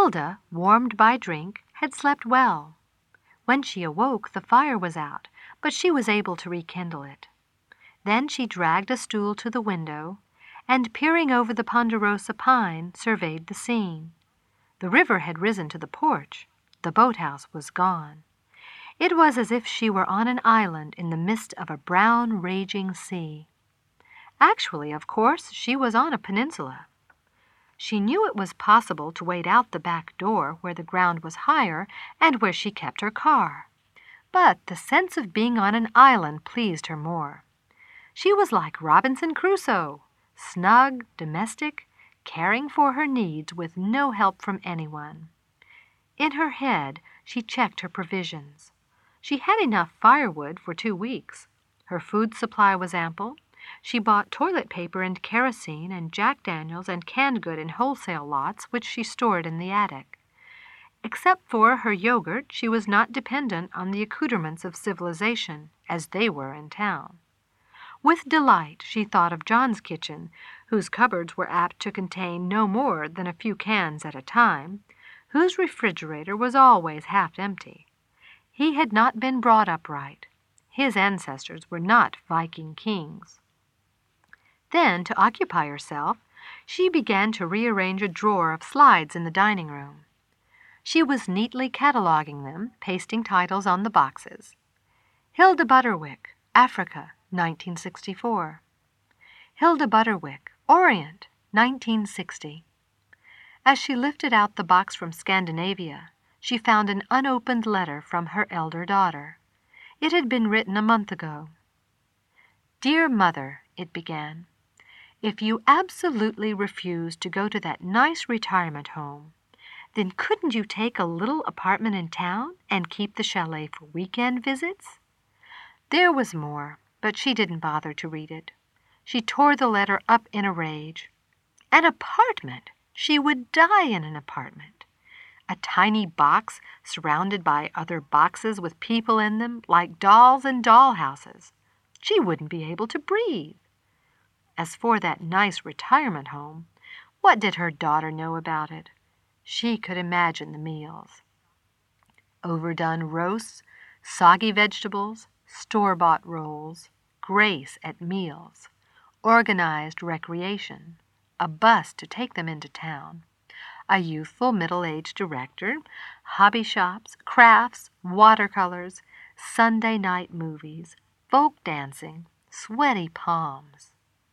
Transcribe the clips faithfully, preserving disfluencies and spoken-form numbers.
Hilda, warmed by drink, had slept well. When she awoke, the fire was out, but she was able to rekindle it. Then she dragged a stool to the window, and peering over the ponderosa pine, surveyed the scene. The river had risen to the porch. The boathouse was gone. It was as if she were on an island in the midst of a brown, raging sea. Actually, of course, she was on a peninsula. She knew it was possible to wade out the back door where the ground was higher and where she kept her car. But the sense of being on an island pleased her more. She was like Robinson Crusoe, snug, domestic, caring for her needs with no help from anyone. In her head, she checked her provisions. She had enough firewood for two weeks. Her food supply was ample. She bought toilet paper and kerosene and Jack Daniels and canned good in wholesale lots, which she stored in the attic. Except for her yogurt, she was not dependent on the accoutrements of civilization, as they were in town. With delight, she thought of John's kitchen, whose cupboards were apt to contain no more than a few cans at a time, whose refrigerator was always half empty. He had not been brought up right. His ancestors were not Viking kings. Then, to occupy herself, she began to rearrange a drawer of slides in the dining room. She was neatly cataloging them, pasting titles on the boxes. Hilda Butterwick, Africa, nineteen sixty-four. Hilda Butterwick, Orient, nineteen sixty. As she lifted out the box from Scandinavia, she found an unopened letter from her elder daughter. It had been written a month ago. "Dear Mother," it began, "if you absolutely refuse to go to that nice retirement home, then couldn't you take a little apartment in town and keep the chalet for weekend visits?" There was more, but she didn't bother to read it. She tore the letter up in a rage. An apartment! She would die in an apartment. A tiny box surrounded by other boxes with people in them, like dolls in dollhouses. She wouldn't be able to breathe. As for that nice retirement home, what did her daughter know about it? She could imagine the meals. Overdone roasts, soggy vegetables, store-bought rolls, grace at meals, organized recreation, a bus to take them into town, a youthful middle-aged director, hobby shops, crafts, watercolors, Sunday night movies, folk dancing, sweaty palms.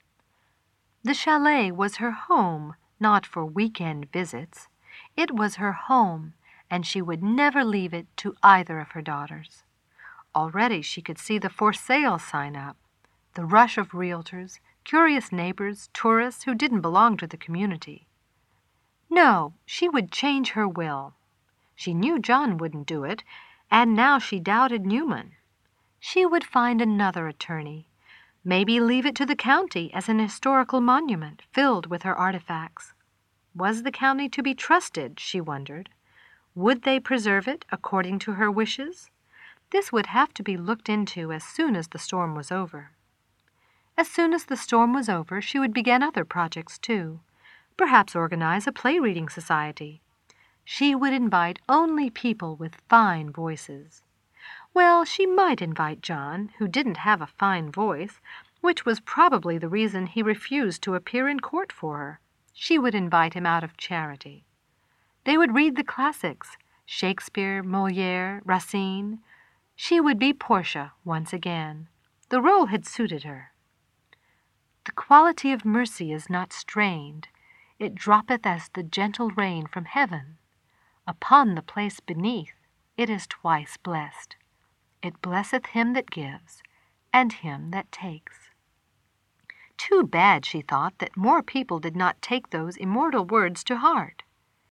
The chalet was her home, not for weekend visits. It was her home, and she would never leave it to either of her daughters. Already she could see the for sale sign up, the rush of realtors, curious neighbors, tourists who didn't belong to the community. No, she would change her will. She knew John wouldn't do it, and now she doubted Newman. She would find another attorney, maybe leave it to the county as an historical monument filled with her artifacts. Was the county to be trusted, she wondered? Would they preserve it according to her wishes? This would have to be looked into as soon as the storm was over. As soon as the storm was over, she would begin other projects, too. Perhaps organize a play-reading society. She would invite only people with fine voices. Well, she might invite John, who didn't have a fine voice, which was probably the reason he refused to appear in court for her. She would invite him out of charity. They would read the classics, Shakespeare, Molière, Racine. She would be Portia once again. The role had suited her. The quality of mercy is not strained. It droppeth as the gentle rain from heaven. Upon the place beneath it is twice blessed. It blesseth him that gives, and him that takes. Too bad, she thought, that more people did not take those immortal words to heart.